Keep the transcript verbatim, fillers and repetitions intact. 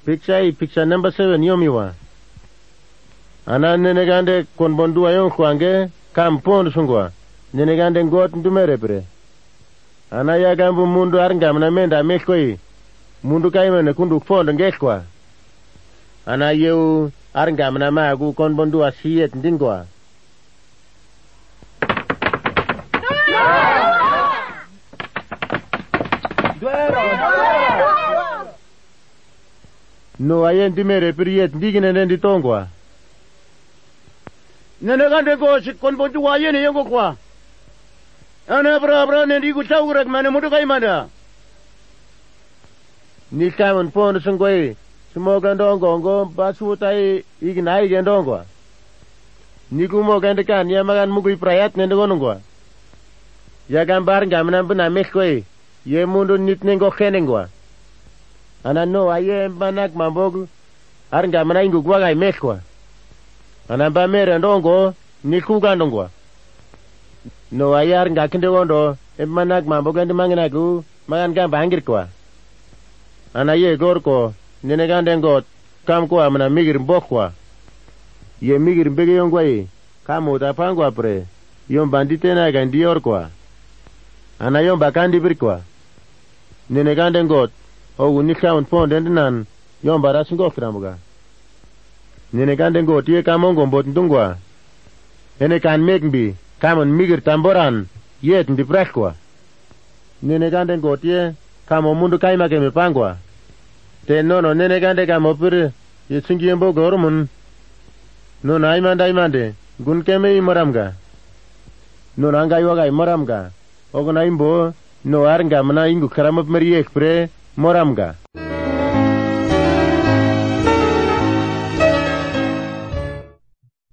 Picture picture number seven yomiwa. Ana nenegande kon bondua yon kwange kam pond sungwa. Nenegande ngot ndumere pre. Ana ya gambu mundu arngam na menda mekoi. Mundu kaimene kundu pond ngekwa. Ana yeu arngam na magu kon bondua siyet ndingwa. No ayen timere priet ndigine nendi tongwa. Nene gande go sikon bontu waye ne yongo kwa. Ana bra bra nendi ku tawrak mane mudu kay manda. Ni kamon pon sungwe. Sumoga ndongo ngo basu tai ignai gendongwa. Ni kumo gande kan ya magan mugui prayat nende gonongwa. Ya gambar ngamna buna mekwe. Ye mundu nit nengo khenengwa. Ana no aye manak mambogu arnga mana ingu gwa gai mekwa. Ana ba mere ndongo ni kuga ndongwa. No aye arnga kinde gondo e manak mambogu ndi mangina gu magan gamba angir kwa. Ana ye gorko nene gande ngot kam kwa mana migir mbokwa. Ye migir mbege yongwa ye kamo utapangwa pre yom bandite na gandi yorkwa. Ana yom bakandi birkwa. Nene gande ngot o ni kaun pond endinan yom bara singo kramuga. Nene gande ngot ye kamongo mbot ndungwa. Ene kan mekmbi kamon migir tamboran yet ndi prekwa. Nene gande ngot ye kamo mundu kaima ke mipangwa. Te nono nene gande kamo pir ye singi yembo gorumun. Nono aimanda aimande gun keme imoramga. Nono anga iwaga imoramga. Ogona imbo no arnga mana ingu karamap meriek pre moramga.